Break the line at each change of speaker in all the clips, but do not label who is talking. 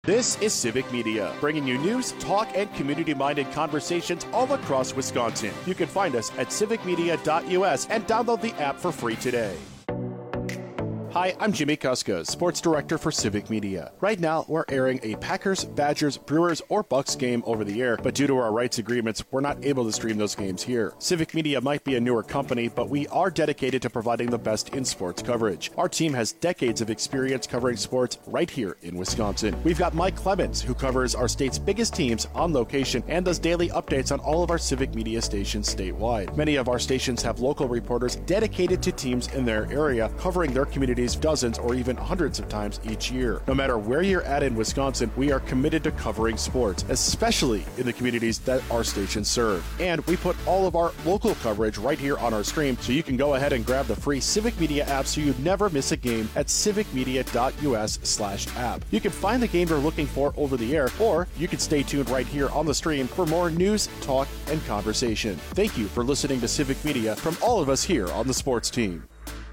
This is Civic Media, bringing you news, talk, and community-minded conversations all across Wisconsin. You can find us at civicmedia.us and download the app for free today. Hi, I'm Jimmy Kuska, Sports Director for Civic Media. Right now, we're airing a Packers, Badgers, Brewers, or Bucks game over the air, but due to our rights agreements, we're not able to stream those games here. Civic Media might be a newer company, but we are dedicated to providing the best in sports coverage. Our team has decades of experience covering sports right here in Wisconsin. We've got Mike Clemens, who covers our state's biggest teams on location and does daily updates on all of our Civic Media stations statewide. Many of our stations have local reporters dedicated to teams in their area, covering their communities dozens or even hundreds of times each year. No matter where you're at in Wisconsin, we are committed to covering sports, especially in the communities that our stations serve. And we put all of our local coverage right here on our stream, so you can go ahead and grab the free Civic Media app so you never miss a game at civicmedia.us/app. You can find the game you're looking for over the air, or you can stay tuned right here on the stream for more news, talk, and conversation. Thank you for listening to Civic Media from all of us here on the sports team.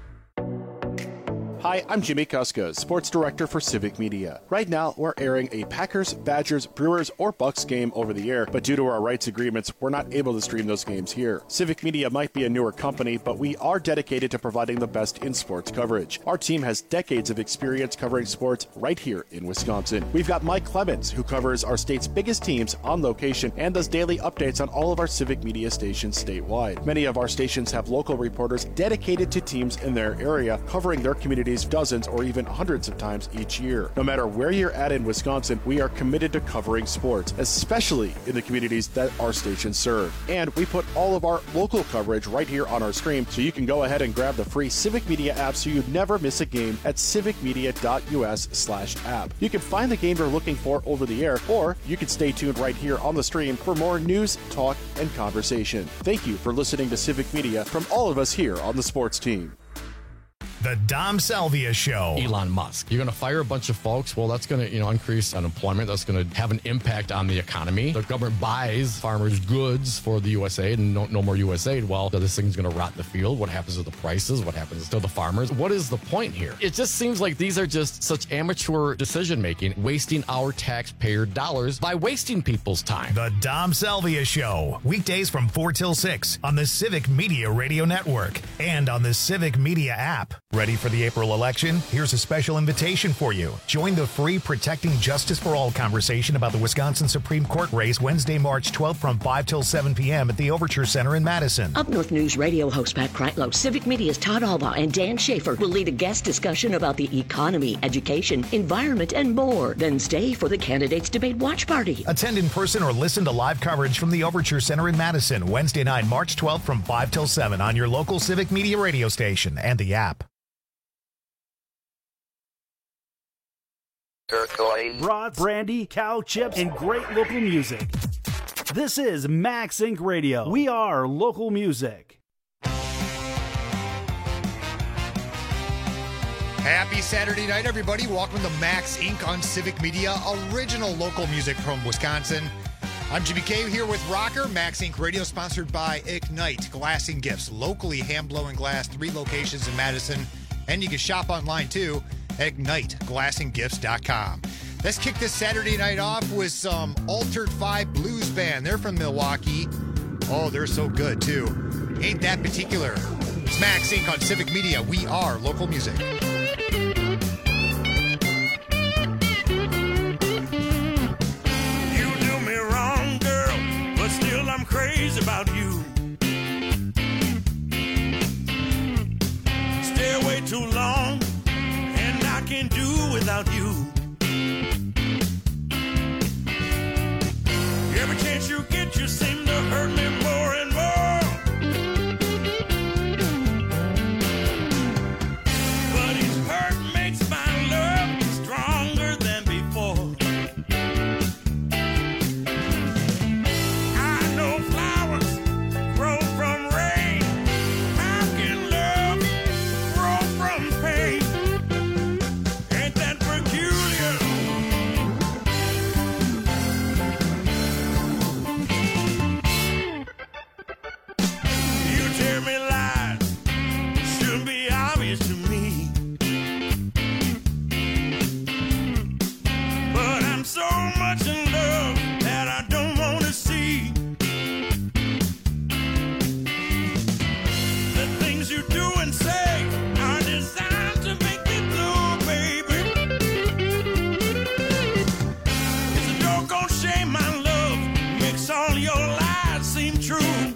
Hi, I'm Jimmy Kuska, Sports Director for Civic Media. Right now, we're airing a Packers, Badgers, Brewers, or Bucks game over the air, but due to our rights agreements, we're not able to stream those games here. Civic Media might be a newer company, but we are dedicated to providing the best in sports coverage. Our team has decades of experience covering sports right here in Wisconsin. We've got Mike Clemens, who covers our state's biggest teams on location and does daily updates on all of our Civic Media stations statewide. Many of our stations have local reporters dedicated to teams in their area, covering their communities dozens or even hundreds of times each year. No matter where you're at in Wisconsin, we are committed to covering sports, especially in the communities that our stations serve. And we put all of our local coverage right here on our stream, so you can go ahead and grab the free Civic Media app so you never miss a game at civicmedia.us/app. You can find the game you're looking for over the air, or you can stay tuned right here on the stream for more news, talk, and conversation. Thank you for listening to Civic Media from all of us here on the sports team.
The Dom Salvia Show.
Elon Musk. You're going to fire a bunch of folks. Well, that's going to, increase unemployment. That's going to have an impact on the economy. The government buys farmers' goods for the USAID and no more USAID. Well, this thing's going to rot in the field. What happens to the prices? What happens to the farmers? What is the point here? It just seems like these are just such amateur decision-making, wasting our taxpayer dollars by wasting people's time.
The Dom Salvia Show. Weekdays from 4 till 6 on the Civic Media Radio Network and on the Civic Media app. Ready for the April election? Here's a special invitation for you. Join the free Protecting Justice for All conversation about the Wisconsin Supreme Court race Wednesday, March 12th from 5 till 7 p.m. at the Overture Center in Madison.
Up North News radio host Pat Kreitlow, Civic Media's Todd Alba, and Dan Schaefer will lead a guest discussion about the economy, education, environment, and more. Then stay for the Candidates Debate Watch Party.
Attend in person or listen to live coverage from the Overture Center in Madison Wednesday night, March 12th from 5 till 7 on your local Civic Media radio station and the app.
Broad, brandy, cow chips, and great local music. This is Max Inc. Radio. We are local music.
Happy Saturday night, everybody. Welcome to Max Inc. on Civic Media, original local music from Wisconsin. I'm Jimmy K here with Rocker. Max Inc. Radio sponsored by Ignite Glass and Gifts. Locally hand-blowing glass, 3 locations in Madison. And you can shop online, too, at IgniteGlassandGifts.com. Let's kick this Saturday night off with some Altered 5 Blues Band. They're from Milwaukee. Oh, they're so good, too. Ain't that particular. It's Max Inc. on Civic Media. We are local music.
You do me wrong, girl, but still I'm crazy about you. Stay away too long, and I can't do without you. Every chance you get, you seem to hurt me more and more. But so much in love that I don't want to see. The things you do and say are designed to make me blue, baby. It's a doggone shame my love makes all your lies seem true.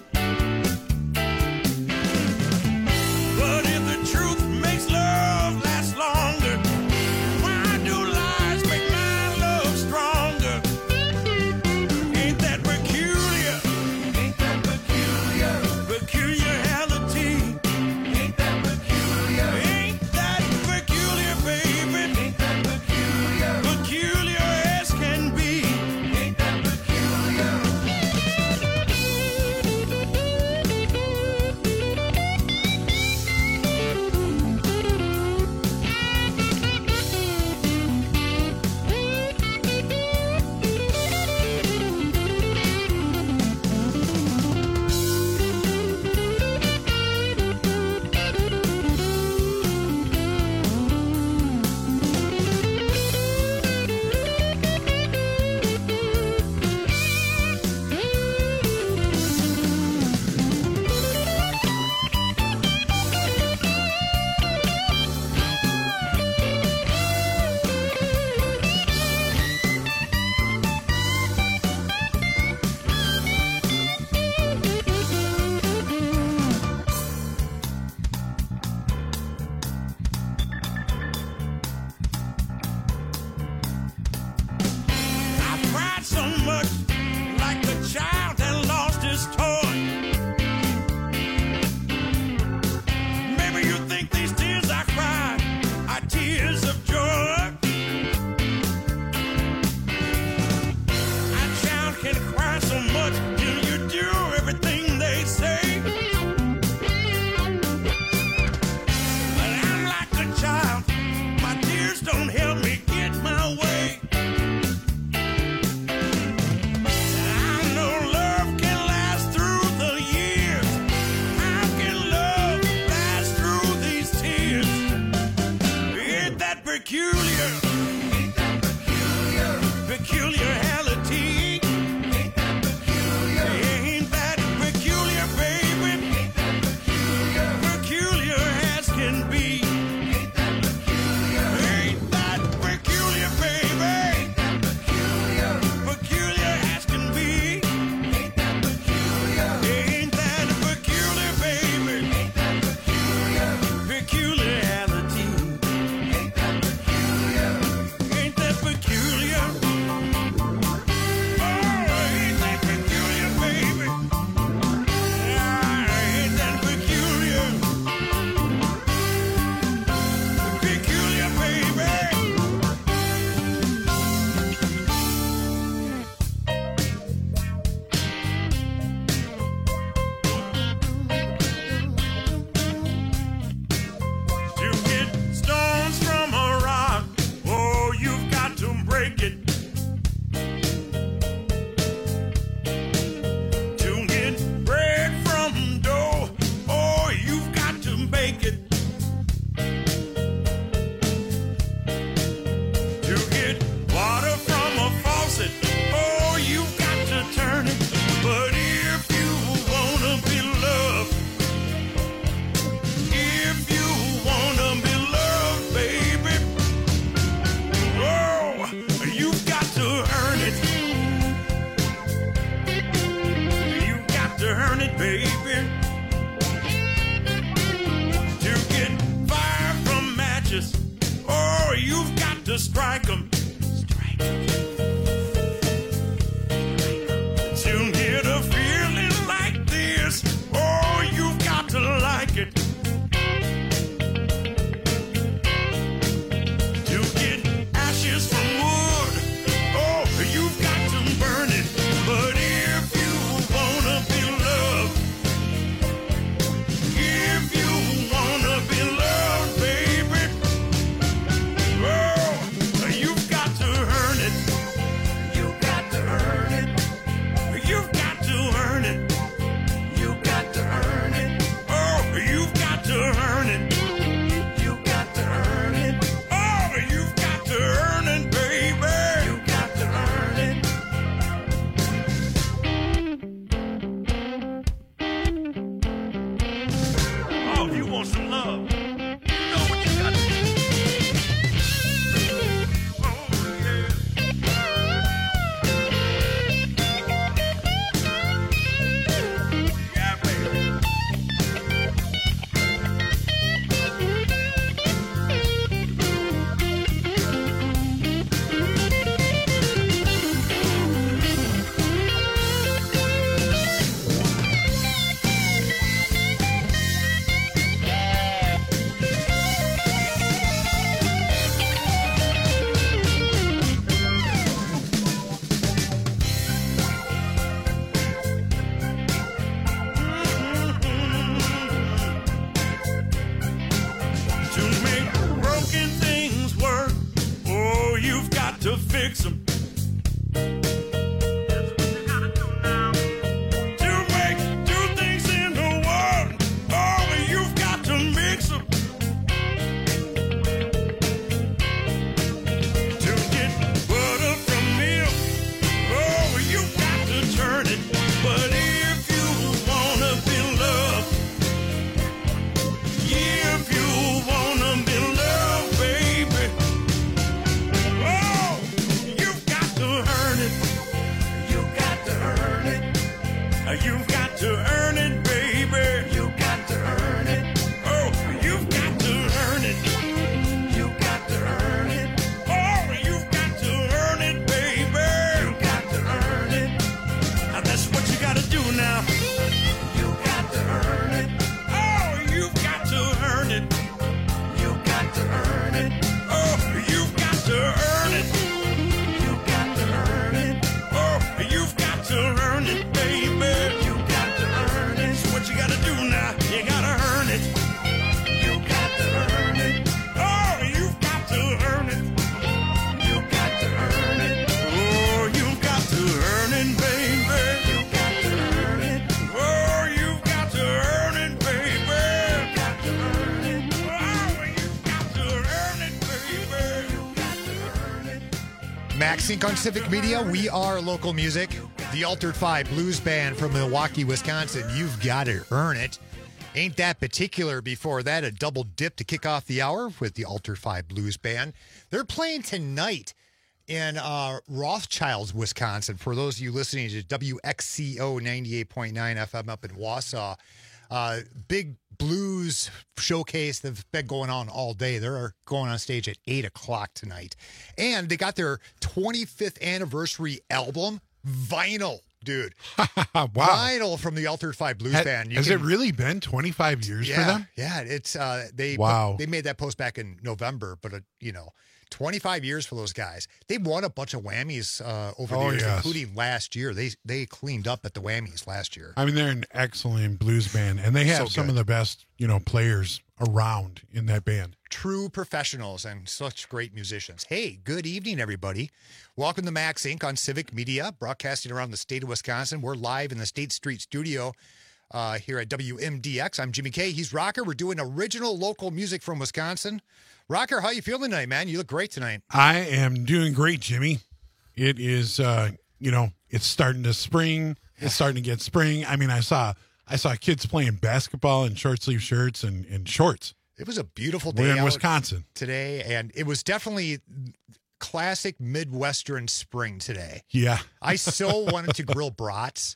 But if the truth makes love last longer, why do lies make my love stronger? Ain't that peculiar? Ain't that peculiar? Peculiarity. Ain't that peculiar? Ain't that peculiar, baby? Ain't that peculiar? Peculiar as can be. Ain't that peculiar? I cried so much, like a child that lost his toy. Maybe you think these tears I cry are tears of joy. A child can cry so much till you do everything they say. But I'm like a child, my tears don't help me get my way. I know love can last through the years. How can love last through these tears? Ain't that peculiar? Ain't that peculiar? Peculiarity. Ain't that peculiar? Ain't that peculiar, baby? Ain't that peculiar? Peculiar as can be. Ain't that peculiar? Ain't that peculiar, baby? Ain't that peculiar? Peculiar as can be. Ain't that peculiar? Ain't that peculiar, baby? Ain't that peculiar? Peculiarity. Ain't that peculiar? Ain't that peculiar? Oh, ain't that peculiar, baby? Ah, ain't that peculiar? Peculiar, baby. To get stones from a rock, oh, you've got to break it. To get bread from dough, oh, you've got to bake it. To get water from a faucet, oh, you've got to turn it. But if you wanna be loved, if you wanna be loved, baby, oh, you've got to earn it. You've got to earn it, baby. To get fire from matches, oh, you've got to strike 'em. To get a feeling like this, oh, you've got to like it. To get ashes from wood, oh, you've got to burn it. But if you wanna be loved, if you wanna be loved, baby, oh, you've
Max Inc. on Civic Media. We are local music. The Altered Five Blues Band from Milwaukee, Wisconsin. You've got to earn it. Ain't That Particular. Before that, a double dip to kick off the hour with the Altered Five Blues Band. They're playing tonight in Rothschilds, Wisconsin. For those of you listening to WXCO 98.9 FM up in Wausau, big blues showcase that's been going on all day. They're going on stage at 8 o'clock tonight. And they got their 25th anniversary album, vinyl, dude.
Wow.
Vinyl from the Altered Five Blues Band.
Has it really been 25 years for them?
Yeah, it's they made that post back in November, but 25 years for those guys. They won a bunch of Whammies over the years, including last year. They cleaned up at the Whammies last year.
I mean, they're an excellent blues band, and they have some of the best, players around in that band.
True professionals and such great musicians. Hey, good evening, everybody. Welcome to Max Inc. on Civic Media, broadcasting around the state of Wisconsin. We're live in the State Street studio here at WMDX. I'm Jimmy K. He's Rocker. We're doing original local music from Wisconsin. Rocker, how you feeling tonight, man? You look great tonight.
I am doing great, Jimmy. It is, it's starting to spring. It's starting to get spring. I mean, I saw kids playing basketball in short sleeve shirts and shorts.
It was a beautiful day
We're in
out
Wisconsin
today, and it was definitely classic Midwestern spring today.
Yeah.
I so wanted to grill brats.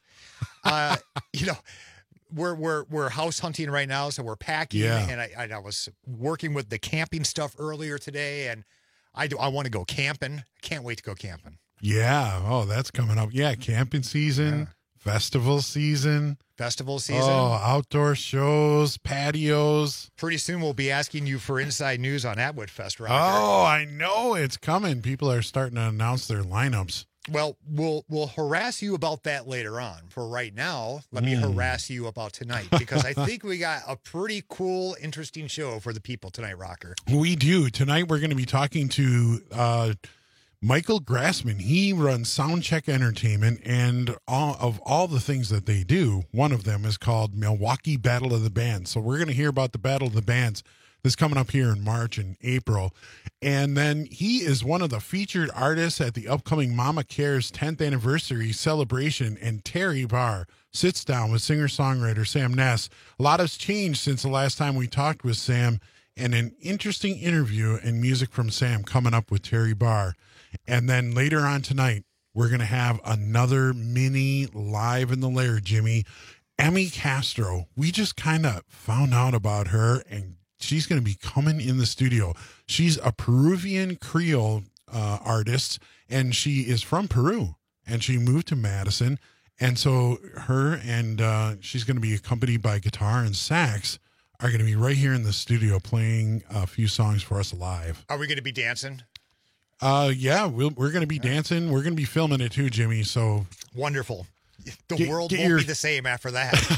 We're house hunting right now, so we're packing.
Yeah.
And I was working with the camping stuff earlier today, and I want to go camping. Can't wait to go camping.
Yeah. Oh, that's coming up. Yeah, camping season, festival season. Oh, outdoor shows, patios.
Pretty soon we'll be asking you for inside news on Atwood Fest, Rocker.
Oh, I know it's coming. People are starting to announce their lineups.
Well, we'll harass you about that later on. For right now, let me harass you about tonight, because I think we got a pretty cool, interesting show for the people tonight, Rocker.
We do. Tonight we're going to be talking to Michael Grassman. He runs Soundcheck Entertainment, and all the things that they do, one of them is called Milwaukee Battle of the Bands. So we're going to hear about the Battle of the Bands that's coming up here in March and April. And then he is one of the featured artists at the upcoming Mama Cares 10th anniversary celebration, and Terry Barr sits down with singer-songwriter Sam Ness. A lot has changed since the last time we talked with Sam, and an interesting interview and music from Sam coming up with Terry Barr. And then later on tonight, we're going to have another mini Live in the Lair, Jimmy. Emmy Castro, we just kind of found out about her, and she's going to be coming in the studio. She's a Peruvian Creole artist, and she is from Peru, and she moved to Madison. And so her and she's going to be accompanied by guitar and sax, are going to be right here in the studio playing a few songs for us live.
Are we going to be dancing?
Yeah, we're going to be dancing. We're going to be filming it too, Jimmy. So
wonderful. The world won't be the same after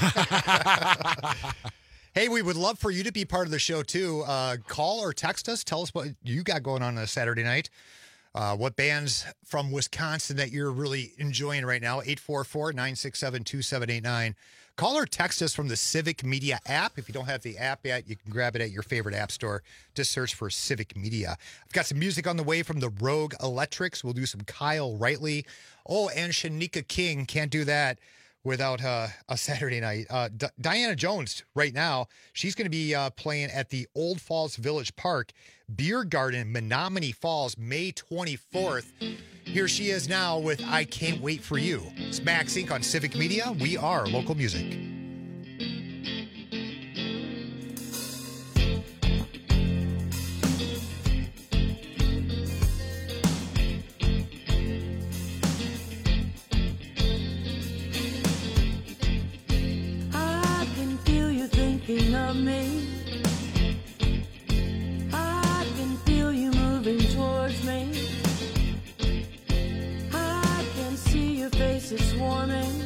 that. Hey, we would love for you to be part of the show, too. Call or text us. Tell us what you got going on a Saturday night. What bands from Wisconsin that you're really enjoying right now. 844-967-2789. Call or text us from the Civic Media app. If you don't have the app yet, you can grab it at your favorite app store. Just search for Civic Media. I've got some music on the way from the Rogue Electrics. We'll do some Kyle Rightly. Oh, and Shanika King. Can't do that without a Saturday night. Diana Jones, right now, she's going to be playing at the Old Falls Village Park Beer Garden, Menominee Falls, May 24th. Here she is now with I Can't Wait for You. It's Max Inc. on Civic Media. We are local music.
I can feel you thinking of me. I can feel you moving towards me. I can see your face is swarming.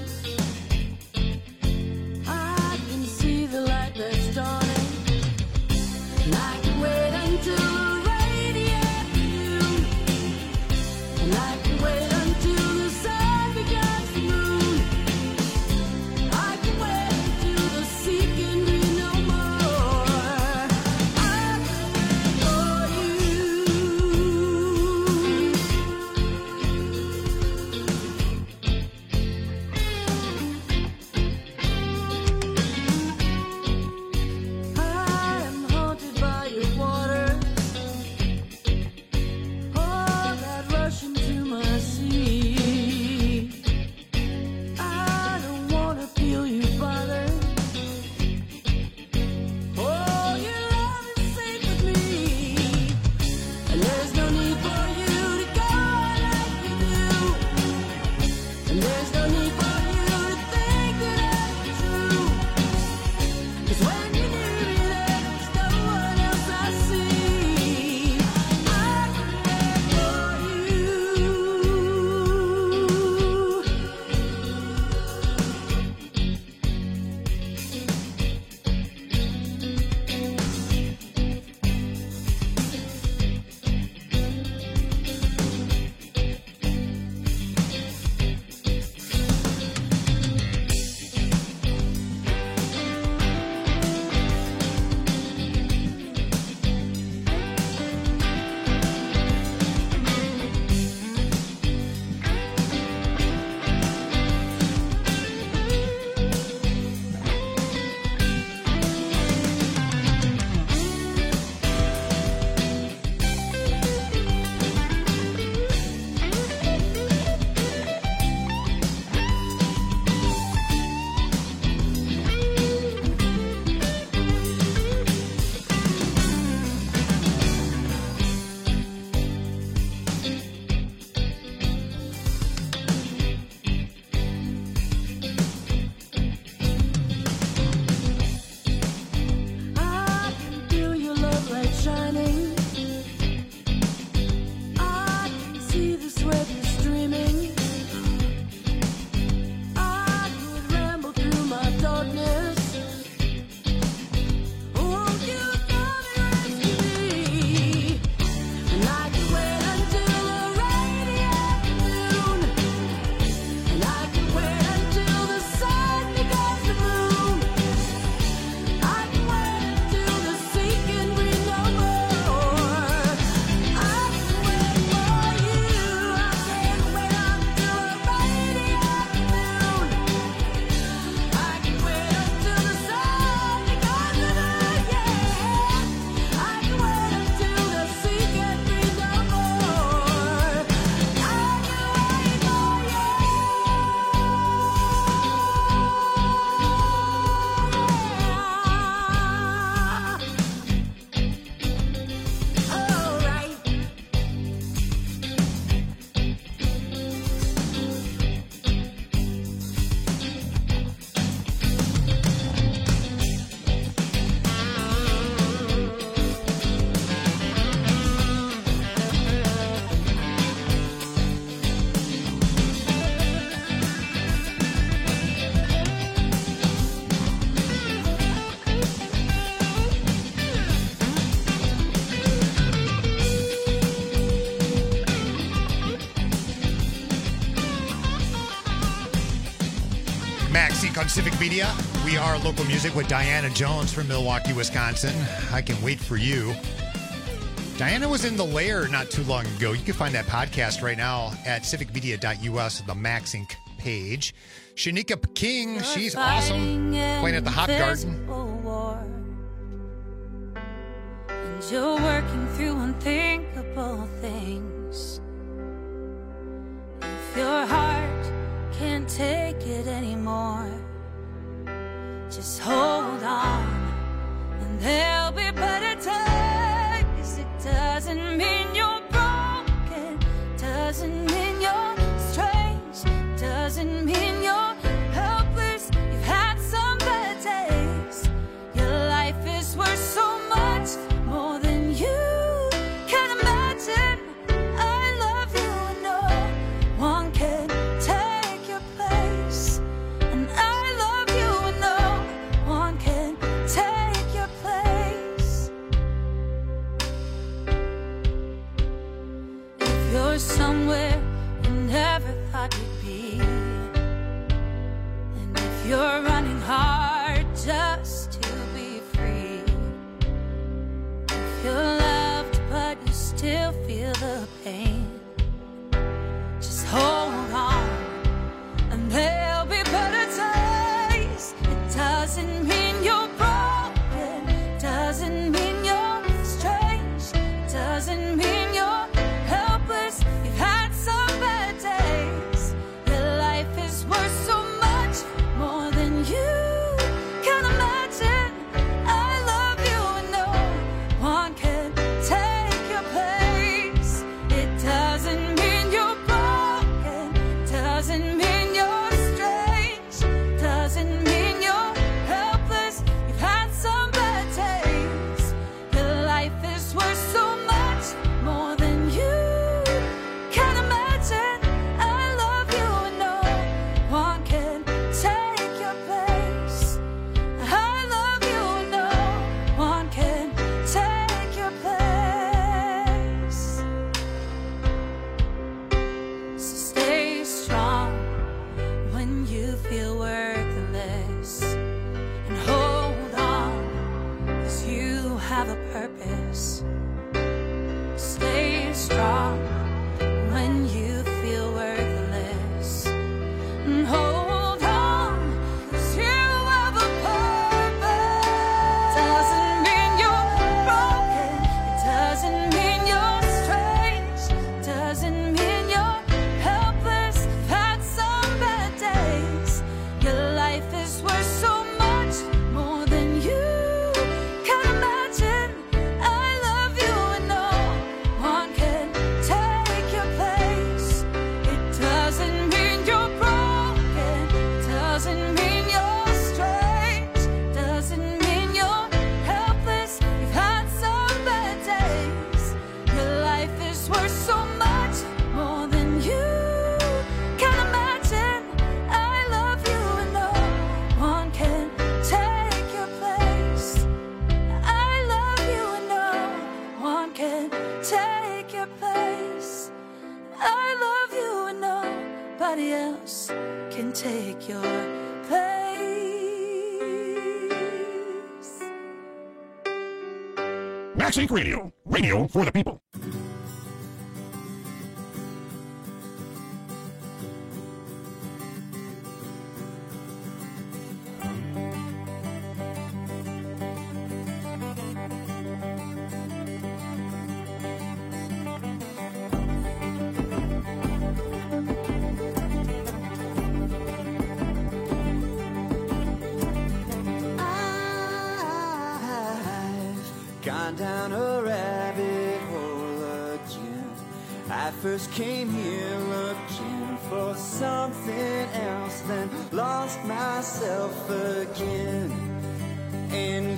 I can see the light that's dawning. And I can wait until the radiant noon. And I can wait until the sun becomes the moon. I can wait until the sea can be no more. I can wait for you.
Max Inc. on Civic Media. We are local music with Diana Jones from Milwaukee, Wisconsin. I Can Wait for You. Diana was in The Lair not too long ago. You can find that podcast right now at civicmedia.us, the Max Inc. page. Shanika King, she's awesome, playing at the Hop Garden.
And you're working through unthinkable things. If your heart can't take it anymore, just hold on, and there'll be better times. It doesn't mean you're broken, doesn't mean you're strange, doesn't mean you're helpless. You've had some bad days. Your life is worth so much more than you can imagine. I love you and no one can take your place. And I love you and no one can take your place. If you're somewhere you never thought you'd be, and if you're running hard just to be free, if you're loved but you still feel the pain, just hold on, and there'll be better days. It doesn't mean you're broken, doesn't mean you're strange, doesn't mean you're helpless. You've had some bad days. Your life is worth so much more than you can imagine. I love you and no one can take your place. It doesn't mean you're broken, doesn't mean you're strange, doesn't mean you're helpless. You've had some bad days. Your life is worth so much more than you can imagine. I love you and no one can take your place. I love you and no one can take your place. So stay strong when you feel worthless, and hold on, 'cause you have a purpose. Stay strong when you feel worthless, and hold on, 'cause you have a purpose. Doesn't mean you're broken, it doesn't mean you're strange, doesn't mean you're helpless. You've had some bad days. Your life is worth so much more than you can imagine. I love you and no one can take your place. It doesn't mean you're broken, doesn't mean you're strange, doesn't mean you're helpless. You've had some bad days. Your life is worth so much more than you can imagine. I love you and no one can take your place. I love you and no one can take your place. I love you and nobody else can take your place.
Max Inc. Radio. Radio for the people.
I've gone down a rabbit hole again. I first came here looking for something else, then lost myself again. And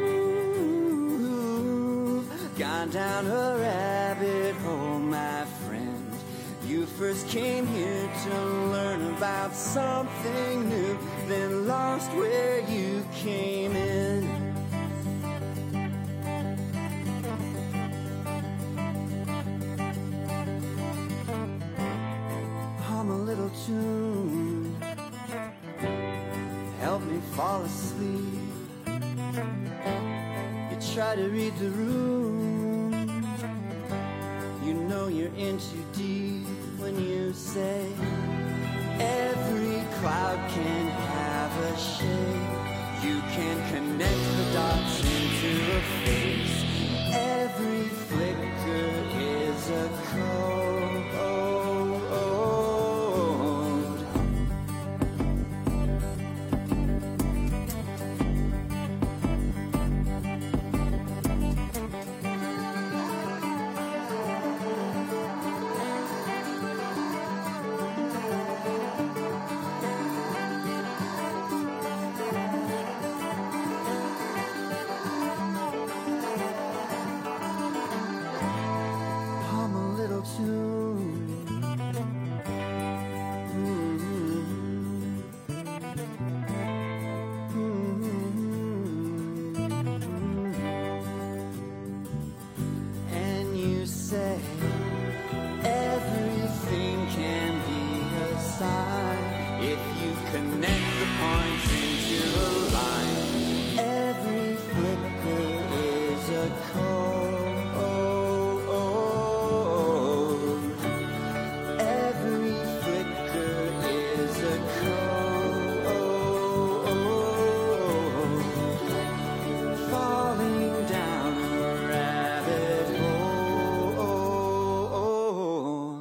you've gone down a rabbit hole, my friend. You first came here to learn about something new, then lost where you came in. Hum a little tune me fall asleep. You try to read the room. You know you're in too deep when you say every cloud can have a shape. You can connect the dots into a face. Every flicker is a code. Hum a little tune. And you say everything can be a sign if you connect the points into a line. Every flicker is a code. Every flicker is a code. Falling down a rabbit hole.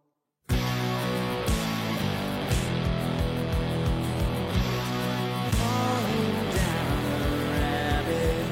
Falling down a rabbit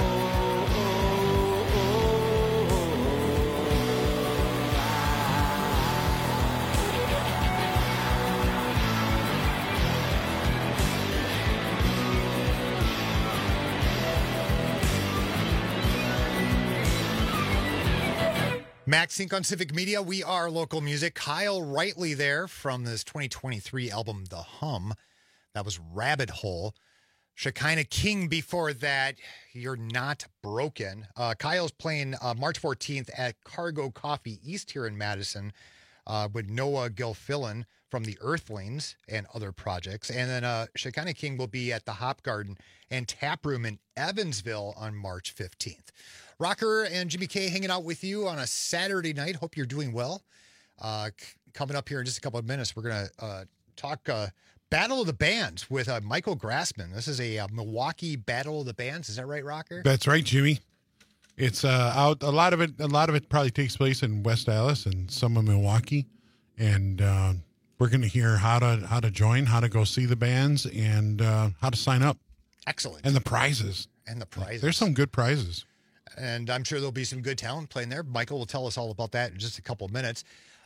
Max Inc. on Civic Media. We are local music. Kyle Rightly there from this 2023 album, The Hum. That was Rabbit Hole. Shekinah King before that, You're Not Broken. Kyle's playing March 14th at Cargo Coffee East here in Madison with Noah Gilfillan from the Earthlings and other projects. And then Shekinah King will be at the Hop Garden and Tap Room in Evansville on March 15th. Rocker and Jimmy K hanging out with you on a Saturday night. Hope you're doing well. Coming up here in just a couple of minutes, we're going to talk Battle of the Bands with Michael Grassman. This is a Milwaukee Battle of the Bands. Is that right, Rocker?
That's right, Jimmy. It's out. A lot of it probably takes place in West Dallas and some of Milwaukee, and we're going to hear how to join, how to go see the bands, and how to sign up.
Excellent.
And the prizes. There's some good prizes.
And I'm sure there'll be some good talent playing there. Michael will tell us all about that in just a couple of minutes.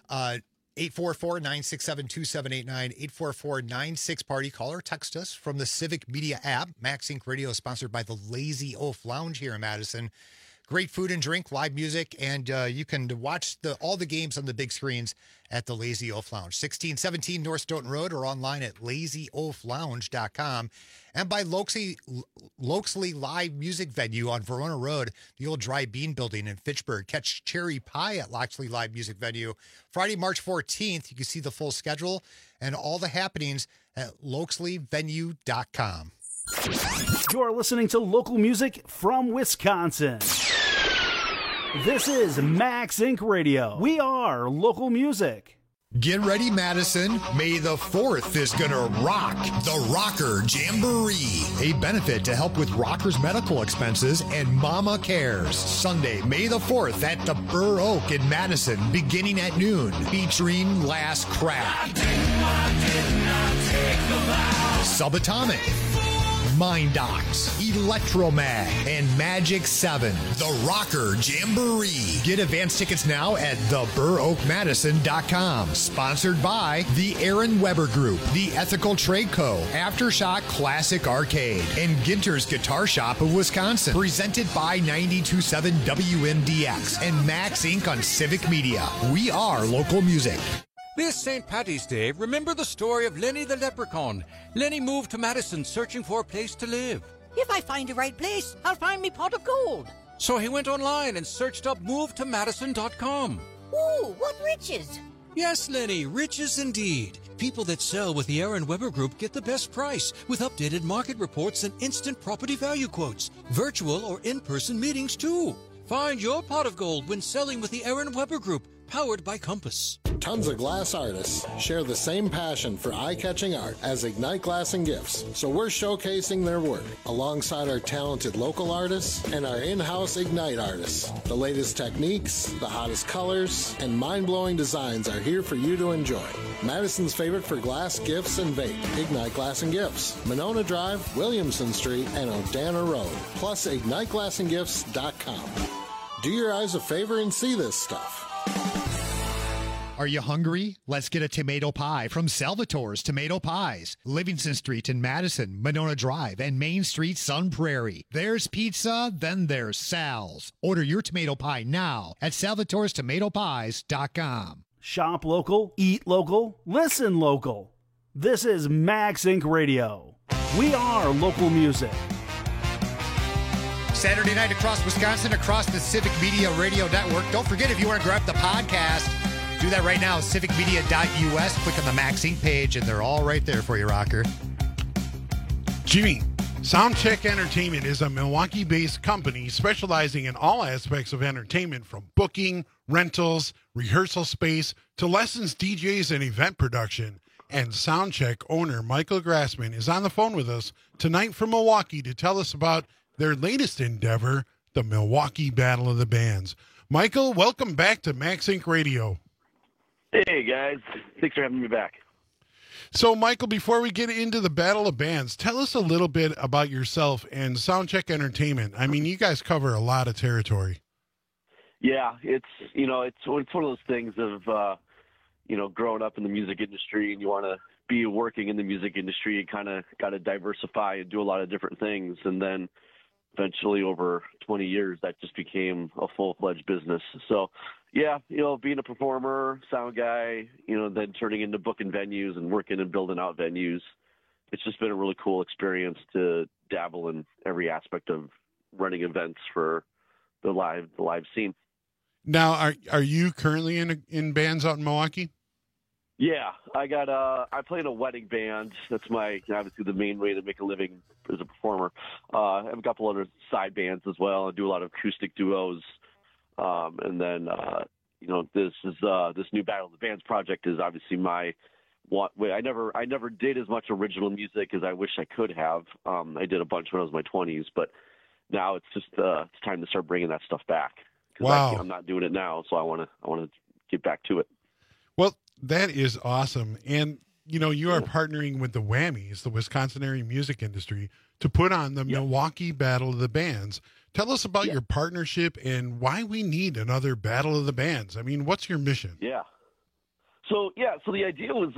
844-967-2789, 844-96-PARTY. Call or text us from the Civic Media app. Max Inc. Radio is sponsored by the Lazy Oaf Lounge here in Madison. Great food and drink, live music, and you can watch all the games on the big screens at the Lazy Oaf Lounge. 1617 North Stoughton Road or online at lazyoaflounge.com. And by Loxley Live Music Venue on Verona Road, the old Dry Bean Building in Fitchburg. Catch Cherry Pie at Loxley Live Music Venue Friday, March 14th. You can see the full schedule and all the happenings at loxleyvenue.com.
You're listening to local music from Wisconsin. This is Max Inc. Radio. We are local music.
Get ready, Madison. May the 4th is going to rock the Rocker Jamboree, a benefit to help with rockers' medical expenses and Mama Cares. Sunday, May the 4th at the Burr Oak in Madison, beginning at noon, featuring Last Crack, Subatomic, Mind Docs, Electromag, and Magic 7. The Rocker Jamboree. Get advance tickets now at theburroakmadison.com. Sponsored by the Aaron Weber Group, the Ethical Trade Co., Aftershock Classic Arcade, and Ginter's Guitar Shop of Wisconsin. Presented by 92.7 WMDX and Max Inc. on Civic Media. We are local music.
This St. Paddy's Day, remember the story of Lenny the Leprechaun. Lenny moved to Madison searching for a place to live.
If I find the right place, I'll find me pot of gold.
So he went online and searched up movetomadison.com.
Ooh, what riches!
Yes, Lenny, riches indeed. People that sell with the Aaron Weber Group get the best price with updated market reports and instant property value quotes. Virtual or in-person meetings, too. Find your pot of gold when selling with the Aaron Weber Group, powered by Compass.
Tons of glass artists share the same passion for eye-catching art as Ignite Glass and Gifts, so we're showcasing their work alongside our talented local artists and our in-house Ignite artists. The latest techniques, the hottest colors, and mind-blowing designs are here for you to enjoy. Madison's favorite for glass, gifts, and vape, Ignite Glass and Gifts, Monona Drive, Williamson Street, and Odana Road, plus IgniteGlassandGifts.com. Do your eyes a favor and see this stuff.
Are you hungry? Let's get a tomato pie from Salvatore's Tomato Pies. Livingston Street in Madison, Monona Drive, and Main Street, Sun Prairie. There's pizza, then there's Sal's. Order your tomato pie now at salvatorestomatopies.com.
Shop local, eat local, listen local. This is Max Inc. Radio. We are local music.
Saturday night across Wisconsin, across the Civic Media Radio Network. Don't forget, if you want to grab the podcast, do that right now, civicmedia.us. Click on the Max Inc. page, and they're all right there for you, Rocker.
Jimmy, Soundcheck Entertainment is a Milwaukee-based company specializing in all aspects of entertainment, from booking, rentals, rehearsal space, to lessons, DJs, and event production. And Soundcheck owner Michael Grassman is on the phone with us tonight from Milwaukee to tell us about their latest endeavor, the Milwaukee Battle of the Bands. Michael, welcome back to Max Inc. Radio.
Hey, guys. Thanks for having me back.
So, Michael, before we get into the Battle of Bands, tell us a little bit about yourself and Soundcheck Entertainment. I mean, you guys cover a lot of territory.
Yeah, it's one of those things of, growing up in the music industry, and you want to be working in the music industry, you kind of got to diversify and do a lot of different things. And then eventually over 20 years, that just became a full-fledged business. So, yeah, being a performer, sound guy, then turning into booking venues and working and building out venues. It's just been a really cool experience to dabble in every aspect of running events for the live scene.
Now, are you currently in bands out in Milwaukee?
Yeah, I play in a wedding band. That's obviously the main way to make a living as a performer. I have a couple other side bands as well. I do a lot of acoustic duos. And then, this new Battle of the Bands project is obviously my one way. I never did as much original music as I wish I could have. I did a bunch when I was in my 20s, but now it's just, it's time to start bringing that stuff back.
Wow.
I'm not doing it now. So I want to get back to it.
Well, that is awesome. And, you are partnering with the Whammies, the Wisconsin area music industry, to put on the Milwaukee Battle of the Bands. Tell us about your partnership and why we need another Battle of the Bands. I mean, what's your mission?
Yeah. So the idea was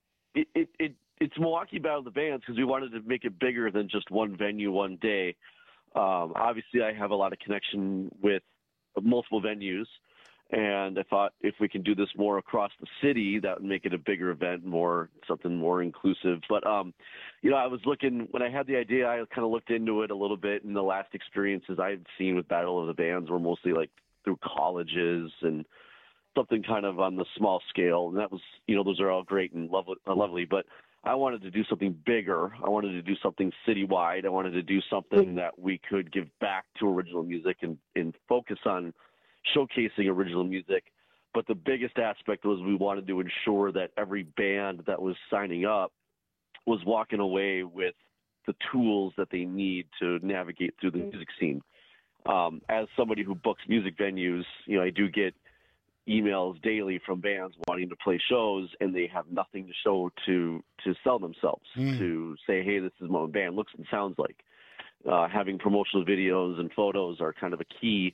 it's Milwaukee Battle of the Bands because we wanted to make it bigger than just one venue one day. Obviously, I have a lot of connection with multiple venues, and I thought if we can do this more across the city, that would make it a bigger event, something more inclusive. But, I was looking, when I had the idea, I kind of looked into it a little bit, and the last experiences I had seen with Battle of the Bands were mostly through colleges and something kind of on the small scale. And that was, those are all great and lovely, but I wanted to do something bigger. I wanted to do something citywide. I wanted to do something that we could give back to original music and focus on showcasing original music. But the biggest aspect was we wanted to ensure that every band that was signing up was walking away with the tools that they need to navigate through the music scene. As somebody who books music venues, I do get emails daily from bands wanting to play shows, and they have nothing to show to sell themselves, to say, hey, this is what my band looks and sounds like. Having promotional videos and photos are kind of a key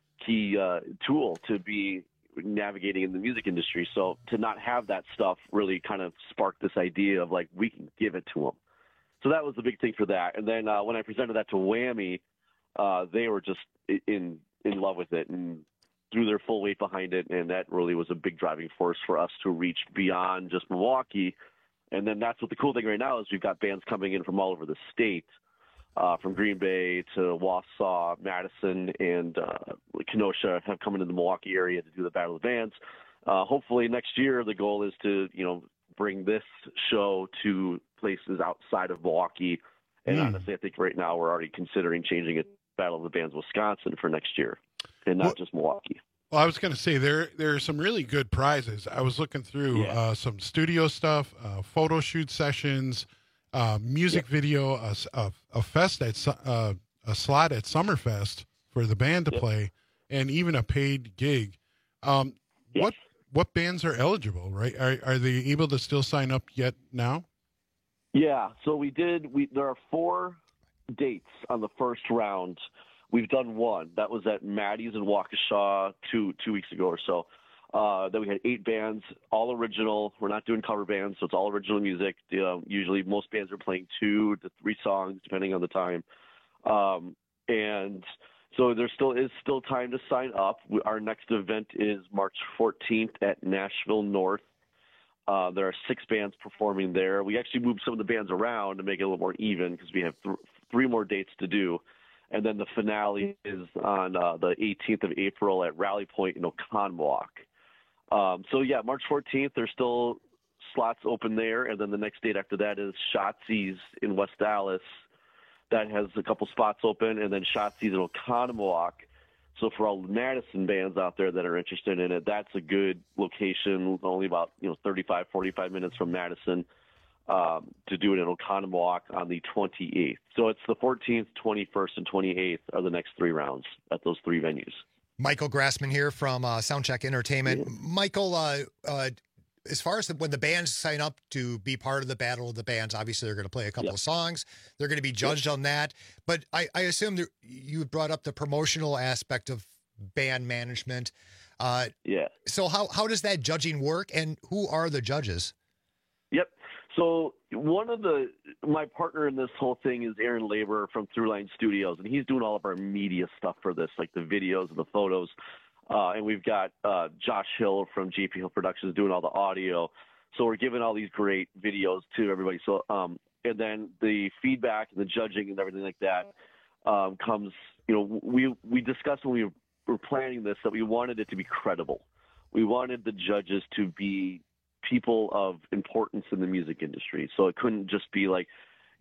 tool to be navigating in the music industry. So to not have that stuff really kind of sparked this idea of we can give it to them. So that was the big thing for that. And then when I presented that to Whammy, they were just in love with it and threw their full weight behind it. And that really was a big driving force for us to reach beyond just Milwaukee. And then that's what the cool thing right now is we've got bands coming in from all over the state. From Green Bay to Wausau, Madison, and Kenosha have come into the Milwaukee area to do the Battle of the Bands. hopefully next year the goal is to, bring this show to places outside of Milwaukee. And honestly, I think right now we're already considering changing it to Battle of the Bands Wisconsin for next year, and not just Milwaukee.
Well, I was going to say there are some really good prizes. I was looking through some studio stuff, photo shoot sessions, music video, a fest at a slot at Summerfest for the band to play, and even a paid gig. What bands are eligible? Right? Are they able to still sign up yet now?
Yeah. So there are 4 dates on the first round. We've done one. That was at Maddie's in Waukesha 2 weeks ago or so. Then we had 8 bands, all original. We're not doing cover bands, so it's all original music. Usually most bands are playing 2 to 3 songs, depending on the time. And so there is still time to sign up. Our next event is March 14th at Nashville North. There are 6 bands performing there. We actually moved some of the bands around to make it a little more even because we have 3 more dates to do. And then the finale is on the 18th of April at Rally Point in Oconomowoc. March 14th, there's still slots open there. And then the next date after that is Shotzi's in West Dallas. That has a couple spots open. And then Shotzi's in Oconomowoc. So for all the Madison bands out there that are interested in it, that's a good location, only about 35, 45 minutes from Madison, to do it in Oconomowoc on the 28th. So it's the 14th, 21st, and 28th are the next 3 rounds at those 3 venues.
Michael Grassman here from Soundcheck Entertainment. Yeah. Michael, as far as when the bands sign up to be part of the Battle of the Bands, obviously they're going to play a couple of songs. They're going to be judged on that. But I assume that you brought up the promotional aspect of band management. So how does that judging work, and who are the judges? Yep.
So my partner in this whole thing is Aaron Labor from Throughline Studios, and he's doing all of our media stuff for this, like the videos and the photos. And we've got Josh Hill from JP Hill Productions doing all the audio. So we're giving all these great videos to everybody. So and then the feedback and the judging and everything like that comes. We discussed when we were planning this that we wanted it to be credible. We wanted the judges to be people of importance in the music industry. So it couldn't just be like,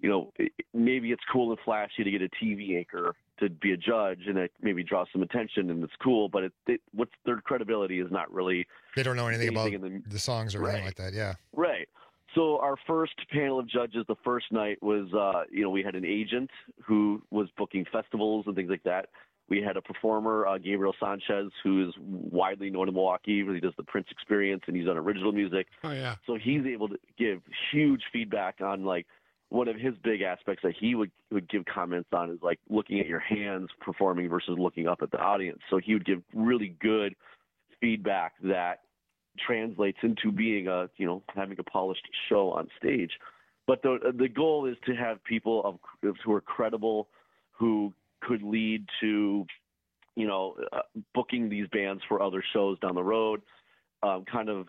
maybe it's cool and flashy to get a TV anchor to be a judge, and it maybe draws some attention, and it's cool, but what's their credibility is not really.
They don't know anything about the songs or anything like that. Yeah. Right.
So our first panel of judges, the first night was, we had an agent who was booking festivals and things like that. We had a performer, Gabriel Sanchez, who is widely known in Milwaukee. He does the Prince Experience, and he's on original music.
Oh, yeah.
So he's able to give huge feedback on, one of his big aspects that he would give comments on is, looking at your hands performing versus looking up at the audience. So he would give really good feedback that translates into being having a polished show on stage. But the goal is to have people who are credible, who could lead to, booking these bands for other shows down the road. I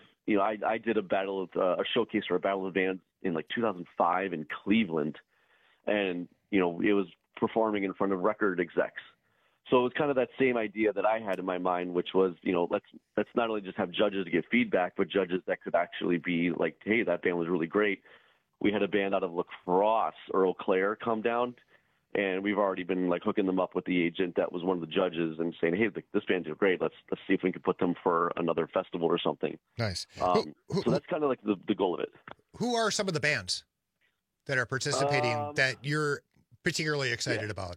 did a showcase for a Battle of the Bands in 2005 in Cleveland, and it was performing in front of record execs. So it was kind of that same idea that I had in my mind, which was, let's not only just have judges to give feedback, but judges that could actually be like, hey, that band was really great. We had a band out of La Crosse, Earl Clare, come down, and we've already been hooking them up with the agent that was one of the judges and saying, hey, this band's great. Let's see if we can put them for another festival or something.
Nice.
So that's kind of the goal of it.
Who are some of the bands that are participating that you're particularly excited about?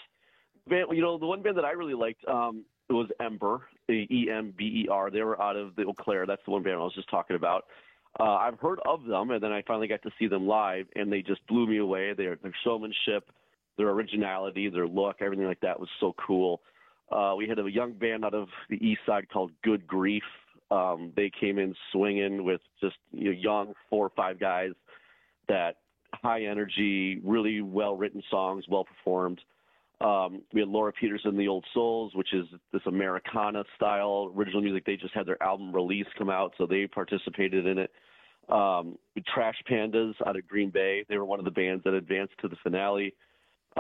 The one band that I really liked was Ember, E-M-B-E-R. They were out of the Eau Claire. That's the one band I was just talking about. I've heard of them, and then I finally got to see them live, and they just blew me away. Their showmanship, their originality, their look, everything like that was so cool. We had a young band out of the east side called Good Grief. They came in swinging with just young 4 or 5 guys that high energy, really well-written songs, well-performed. We had Laura Peterson, The Old Souls, which is this Americana-style original music. They just had their album release come out, so they participated in it. Trash Pandas out of Green Bay. They were one of the bands that advanced to the finale.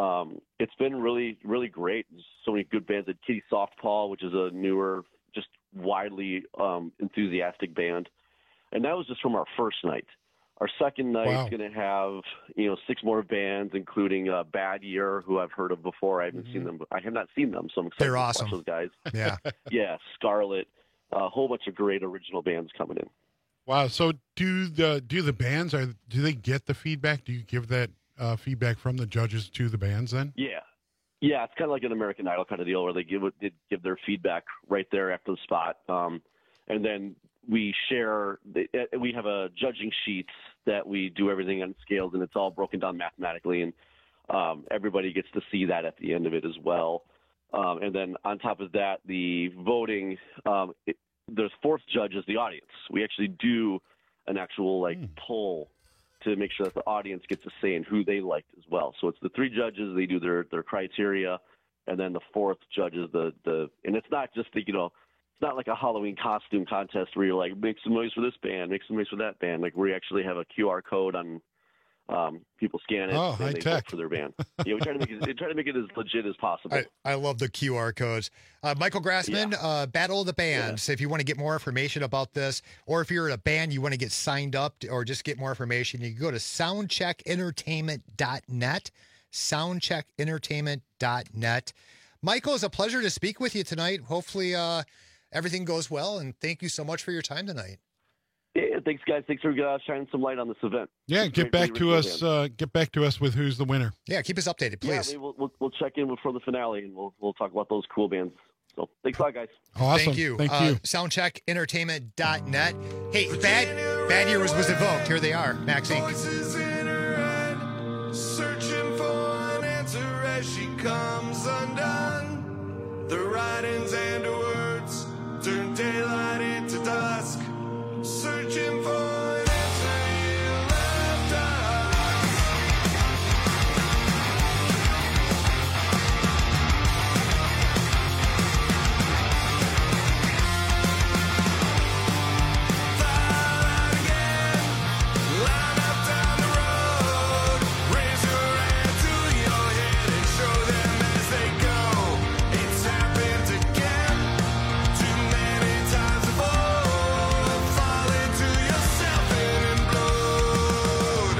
It's been really, really great. There's so many good bands. At Kitty Softpaw, which is a newer, just widely enthusiastic band. And that was just from our first night. Our second night is going to have, 6 more bands, including Bad Year, who I've heard of before. I haven't seen them. I have not seen them, so I'm excited
They're
to
awesome.
watch those guys.
Yeah.
Yeah, Scarlet, a whole bunch of great original bands coming in.
Wow. So do the bands, do they get the feedback? Do you give that feedback from the judges to the bands then?
Yeah. Yeah, it's kind of like an American Idol kind of deal where they give their feedback right there after the spot. And then we share, we have a judging sheet that we do everything on scales, and it's all broken down mathematically, and everybody gets to see that at the end of it as well. And then on top of that, the voting, the fourth judge is the audience. We actually do an actual poll to make sure that the audience gets a say in who they liked as well. So it's the 3 judges, they do their criteria, and then the fourth judge is the and it's not just it's not like a Halloween costume contest where you're like, make some noise for this band, make some noise for that band. Like, we actually have a QR code on people scan it and they vote for their band. Yeah, we try to make it as legit as possible.
I love the QR codes. Michael Grassman, Battle of the Bands. If you want to get more information about this, or if you're in a band you want to get signed up or just get more information, you can go to soundcheckentertainment.net. Soundcheckentertainment.net. Michael, it's a pleasure to speak with you tonight. Hopefully everything goes well, and thank you so much for your time tonight.
Yeah, thanks, guys. Thanks for shining some light on this event.
Yeah, get back to us. Get back to us with who's the winner.
Yeah, keep us updated, please.
Yeah, we'll check in for the finale, and we'll talk about those cool bands. So thanks a lot, guys.
Awesome.
Thank you. Soundcheckentertainment.net. Hey, Bad Year was invoked. Here they are, Max Inc.
Voices in her head, searching for an answer as she comes undone. The writings and her words turn daylight into dusk. Searching for an answer you left line up down the road, raise your hand to your head and show them as they go. It's happened again, too many times before. Fall into yourself and implode.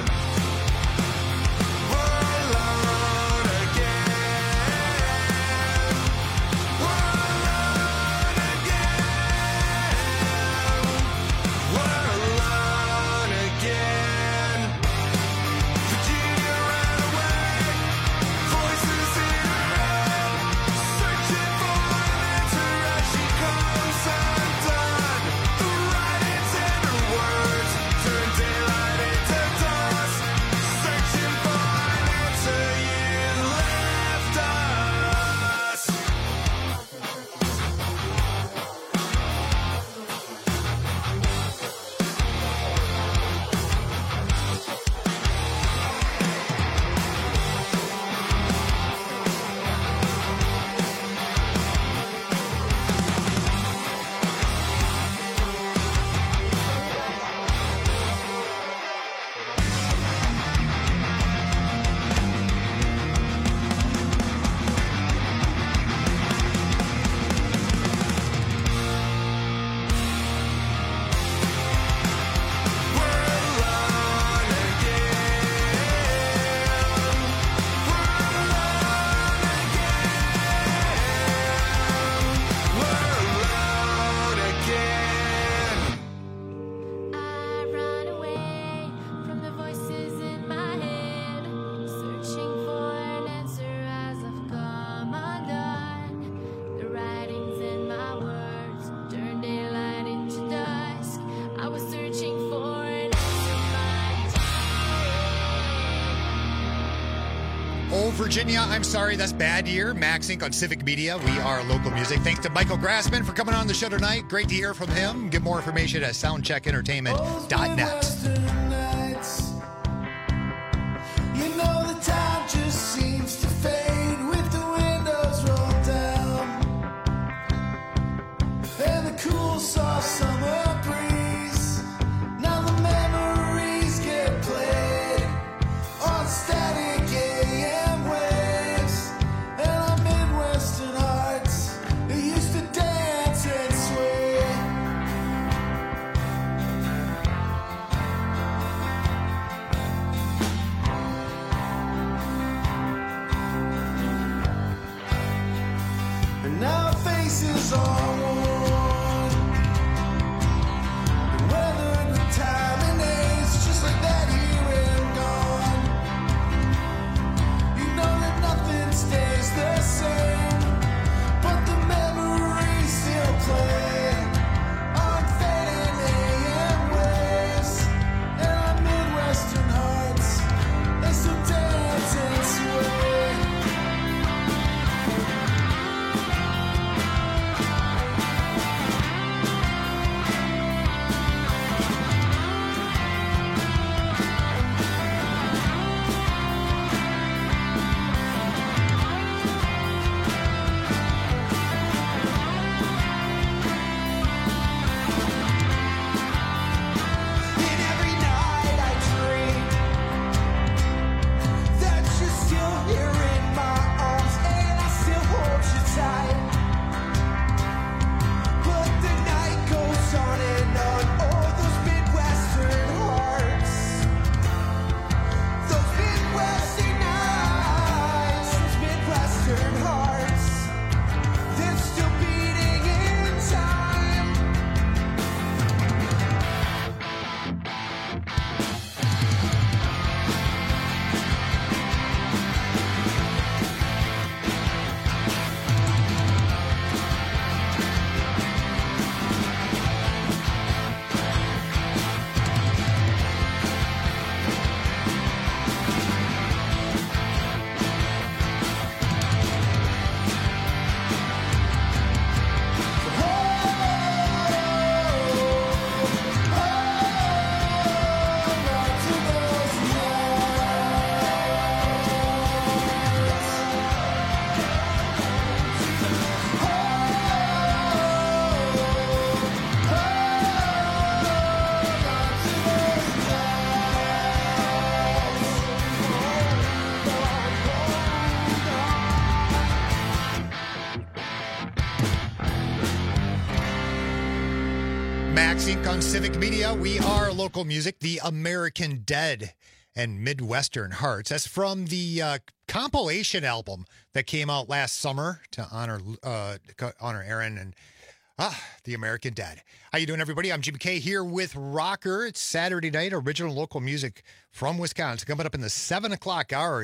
We're alone again. We're alone again. We're alone again. Virginia ran away, voices in her head, searching for an answer as she comes undone. The writings and her words turn daylight into dusk. Searching for an answer you left us.
I run away from the voices in my head, searching for an answer as I've come undone. The writings in my words turn daylight into dusk. I was searching for an answer
Oh, Virginia, I'm sorry. That's Bad Year. Max Inc. on Civic Media. We are local music. Thanks to Michael Grassman for coming on the show tonight. Great to hear from him. Get more information at soundcheckentertainment.net.
You know the time just seems to fade with the windows rolled down and the cool soft summer breeze. Now the memories get played on static AM waves, and our Midwestern hearts used to dance and sway. someone. Weathered with time and age, just like that here and gone. You know that nothing stays the same, but the memories still play on fading AM waves, and our Midwestern hearts, they still dance and sway. And every night I dream that you're still here in my arms, and I still hold you tight. But the night goes on and on. Oh, those Midwestern hearts, those Midwestern nights, those Midwestern hearts, they're still beating in time.
Max Inc. on Civic Media. We are local music, the American Dead and Midwestern Hearts. That's from the compilation album that came out last summer to honor Aaron and the American Dead. How you doing, everybody? I'm Jimmy K here with Rocker. It's Saturday night, original local music from Wisconsin. Coming up in the 7 o'clock hour.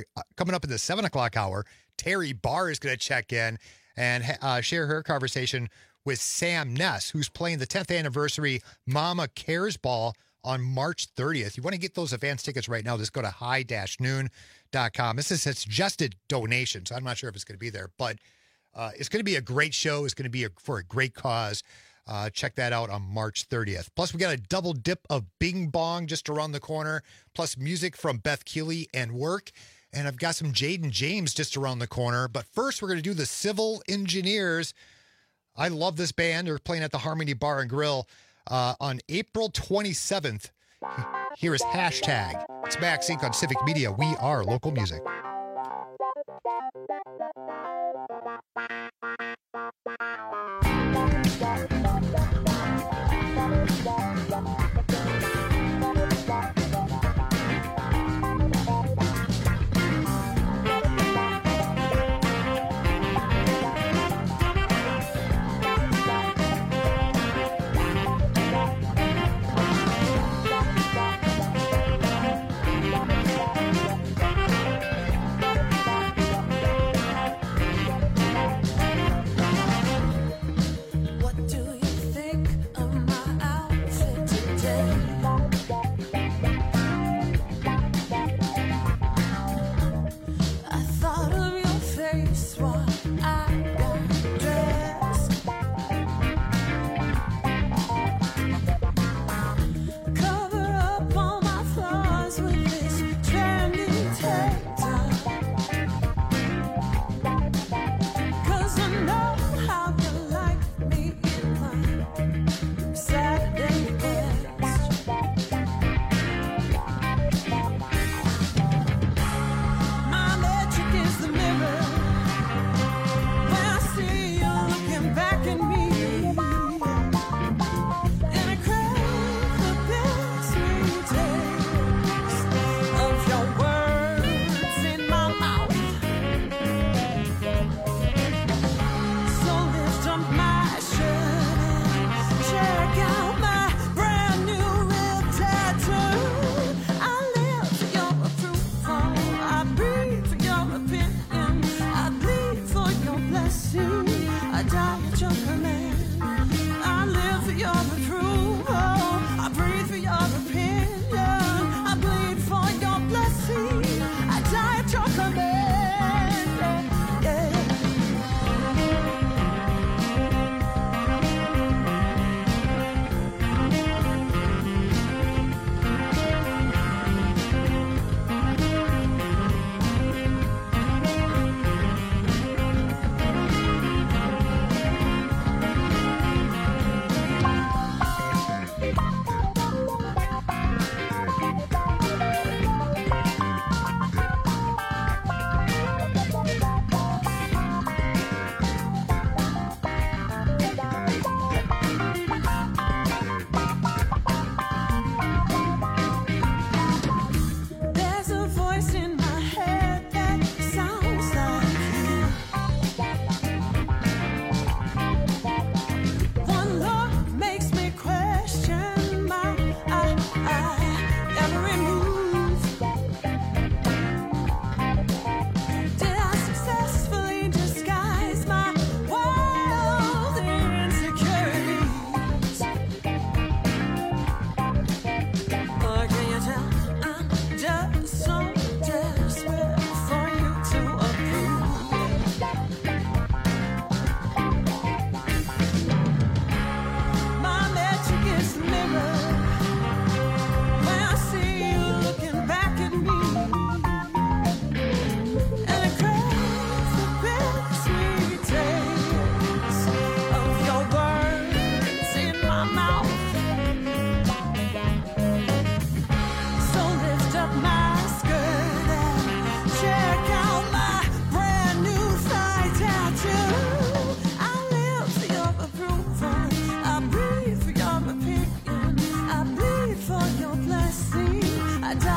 Terry Barr is going to check in and share her conversation with Sam Ness, who's playing the 10th anniversary Mama Cares Ball on March 30th. You want to get those advance tickets right now, just go to high-noon.com. This is a suggested donation, so I'm not sure if it's going to be there, but it's going to be a great show. It's going to be for a great cause. Check that out on March 30th. Plus, we got a double dip of Bing Bong just around the corner, plus music from Beth Keeley and Work. And I've got some Jaden James just around the corner. But first, we're going to do the Civil Engineers. I love this band. They're playing at the Harmony Bar and Grill on April 27th. Here is Hashtag. It's Max Inc. on Civic Media. We are local music.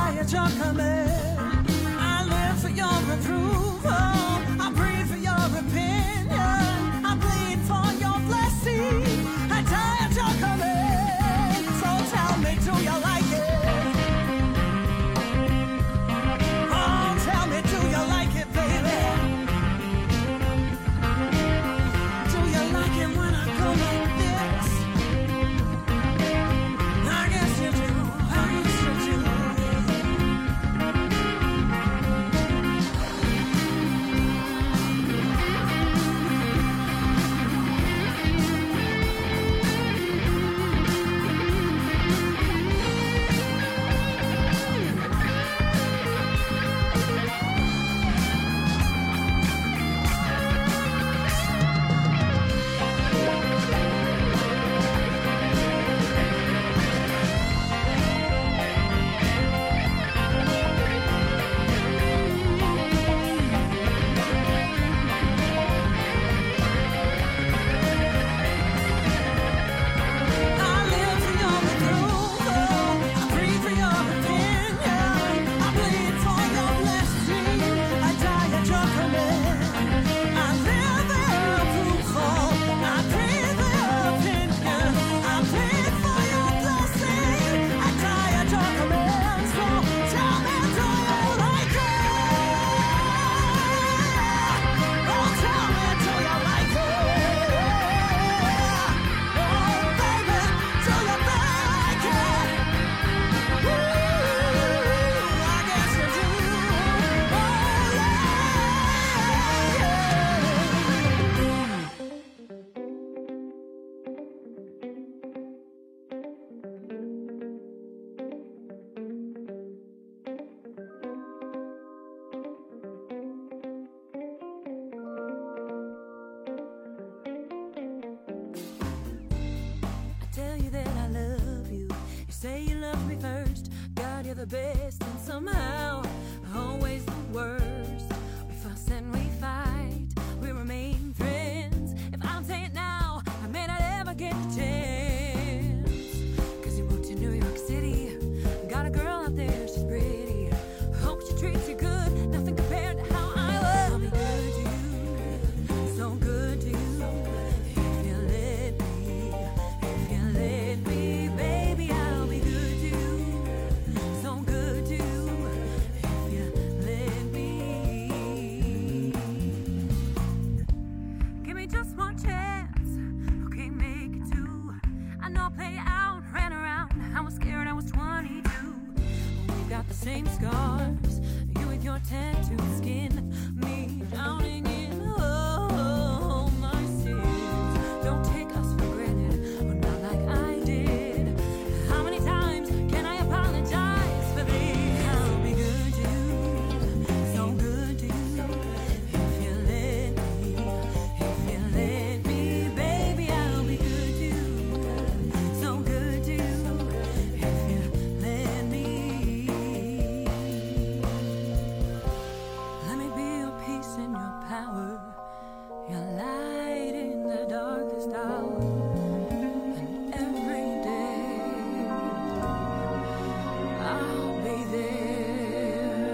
tired you're coming. I live for your approval. I breathe for your opinion. I bleed for your blessing. I'm tired you're coming. So tell me, do you like it? Oh, tell me, do you like it, baby? Do you like it when I go like this? I guess you do. I guess you do. Tell you that I love you. You say you love me first. God, you're the best, and somehow always the worst. We fuss and we fight. We remain friends. If I'm saying now, I may not ever get a chance. 'Cause you moved to New York City. Got a girl out there, she's pretty. Hope she treats you good. Nothing compared to how I was. I'll be good to you. So good to you. If you let me. Let me, baby, I'll be good to you. So good to you. If you let me. Give me just one chance. Okay, make it two. I know I played out, ran around. I was scared, I was 22. We got the same scars. You with your tattooed skin. Me drowning in oh, my sins. Don't take us for granted. Like I did. How many times can I apologize for this? I'll be good to you, so good to you. If you let me, baby, I'll be good to you, so good to you. If you let me be your peace and your power, your light in the darkest hour. Every day I'll be there.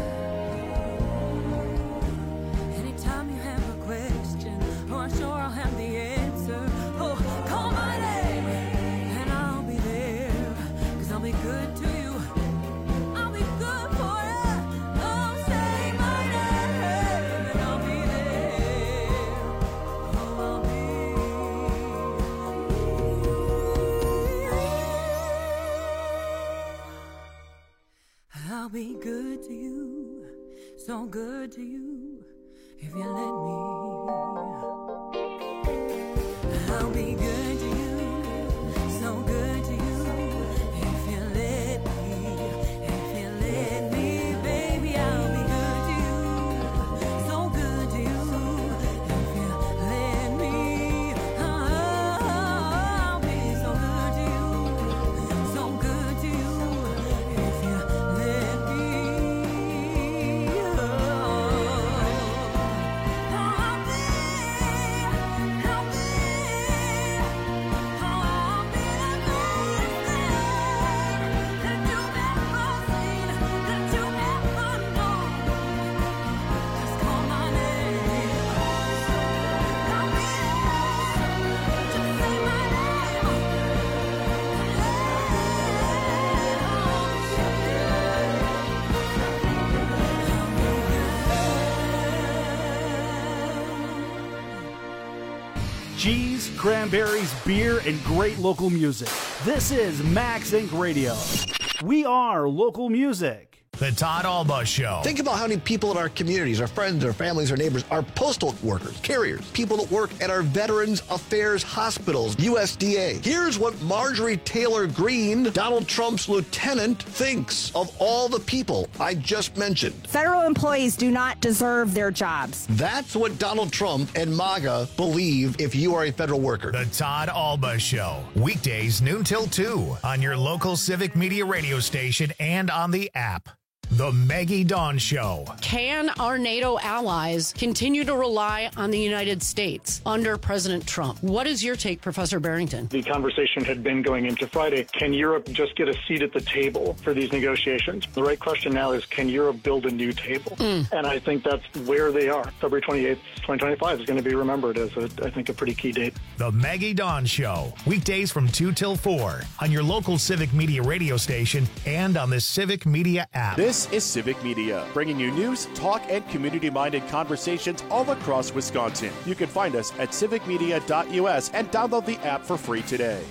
Anytime you have a question, oh, I'm sure I'll have the answer. Oh, call my name and I'll be there. 'Cause I'll be good to you. I'll be good for you. Oh, say my name and I'll be there. Oh, I'll be. I'll be good to you, so good to you, if you let me. I'll be good to you, so good to you, if you let me. If you let me, baby, I'll be good to you, so good to you, if you let me. I'll be so good to you, so good to you, if you let me. I'll be
cheese, cranberries, beer, and great local music. This is Max Inc. Radio. We are local music.
The Todd Alba Show.
Think about how many people in our communities, our friends, our families, our neighbors, our postal workers, carriers, people that work at our Veterans Affairs hospitals, USDA. Here's what Marjorie Taylor Greene, Donald Trump's lieutenant, thinks of all the people I just mentioned.
Federal employees do not deserve their jobs.
That's what Donald Trump and MAGA believe if you are a federal worker.
The Todd Alba Show. Weekdays noon till 2 on your local Civic Media radio station and on the app. The Maggie Dawn Show.
Can our NATO allies continue to rely on the United States under President Trump? What is your take, Professor Barrington?
The conversation had been going into Friday. Can Europe just get a seat at the table for these negotiations? The right question now is, can Europe build a new table? And I think that's where they are. February 28th, 2025 is going to be remembered as, I think, a pretty key date.
The Maggie Dawn Show. Weekdays from 2 till 4 on your local Civic Media radio station and on the Civic Media app.
This is Civic Media, bringing you news, talk, and community-minded conversations all across Wisconsin. You can find us at civicmedia.us and download the app for free today.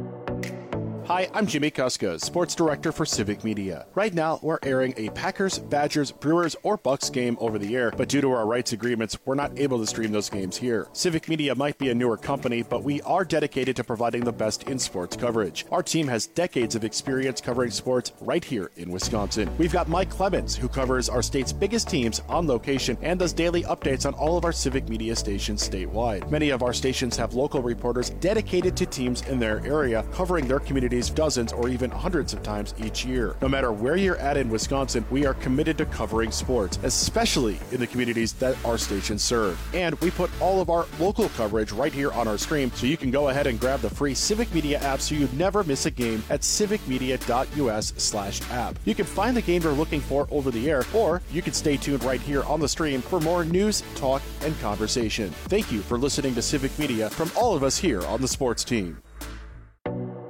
Hi, I'm Jimmy Kuska, Sports Director for Civic Media. Right now, we're airing a Packers, Badgers, Brewers, or Bucks game over the air, but due to our rights agreements, we're not able to stream those games here. Civic Media might be a newer company, but we are dedicated to providing the best in sports coverage. Our team has decades of experience covering sports right here in Wisconsin. We've got Mike Clemens, who covers our state's biggest teams on location and does daily updates on all of our Civic Media stations statewide. Many of our stations have local reporters dedicated to teams in their area, covering their communities dozens or even hundreds of times each year. No matter where you're at in Wisconsin, we are committed to covering sports, especially in the communities that our stations serve. And we put all of our local coverage right here on our stream, so you can go ahead and grab the free Civic Media app so you never miss a game at civicmedia.us/app. You can find the game you're looking for over the air, or you can stay tuned right here on the stream for more news, talk, and conversation. Thank you for listening to Civic Media from all of us here on the sports team.